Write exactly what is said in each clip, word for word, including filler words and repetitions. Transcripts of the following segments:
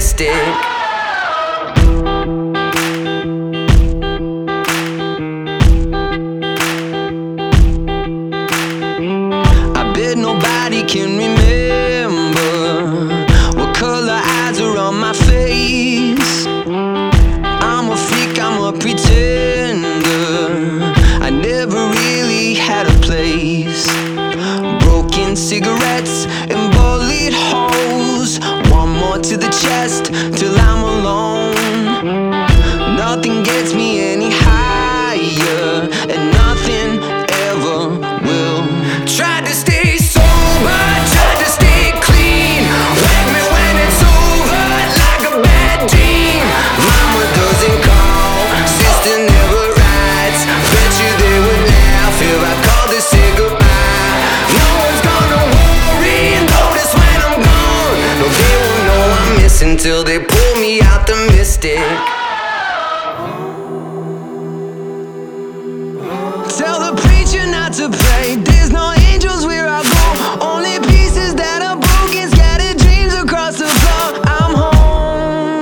mystic. I bet nobody can remember what color eyes are on my face. I'm a freak, I'm a pretender. I never really had a place. Broken cigarettes and bullet holes. One more to the chest till I'm alone. Nothing gets me any higher, and nothing ever will. Tried to stay sober, tried to stay clean. Wake me when it's over, like a bad dream. Mama doesn't call, sister never writes. Bet you they would laugh if I called to say goodbye. No one's gonna worry and notice when I'm gone. No, they won't know I'm missing till they pull me out the mystic. Tell the preacher not to pray. There's no angels where I go. Only pieces that are broken, scattered dreams across the floor. I'm home.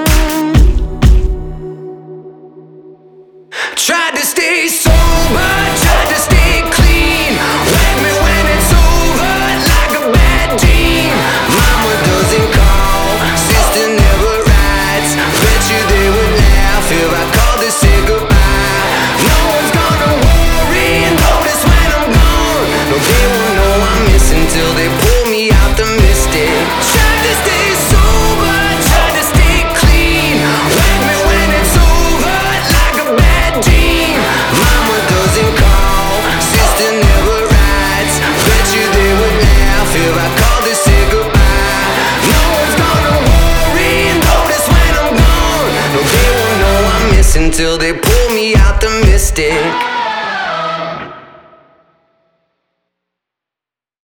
Tried to stay sober, tried to stay clean. Wake me when it's over, like a bad dream. Mama doesn't call, sister never writes. Bet you they would laugh if I called to say goodbye. No one's gonna worry and notice when I'm gone. No, they won't know I'm missing till they pull me out the mystic. Tried to stay sober, tried to stay clean. Wake me when it's over, like a bad dream. Mama doesn't call, sister never writes. Bet you they would laugh if I called to say goodbye. No one's gonna worry and notice when I'm gone. No, they won't know I'm missing till they pull me out the mystic.